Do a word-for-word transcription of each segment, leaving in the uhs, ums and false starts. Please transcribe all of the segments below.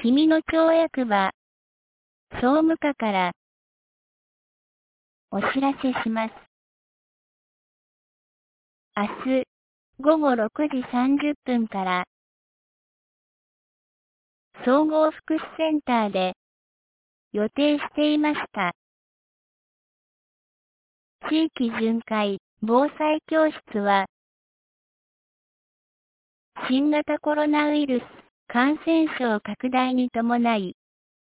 君の町役場、総務課からお知らせします。明日午後ろくじさんじゅっぷんから総合福祉センターで予定していました地域巡回防災教室は新型コロナウイルス感染症拡大に伴い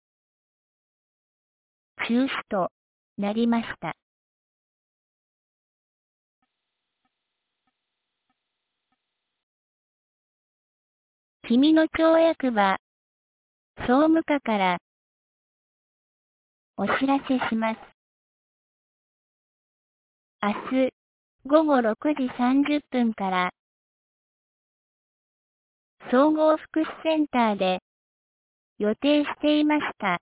中止となりました。君の町役場、総務課からお知らせします。明日午後ろくじさんじゅっぷんから総合福祉センターで予定していました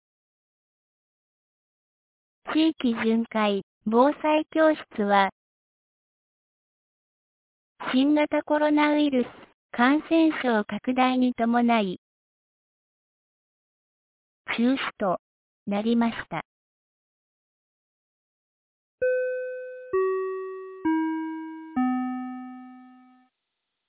地域巡回防災教室は新型コロナウイルス感染症拡大に伴い中止となりました。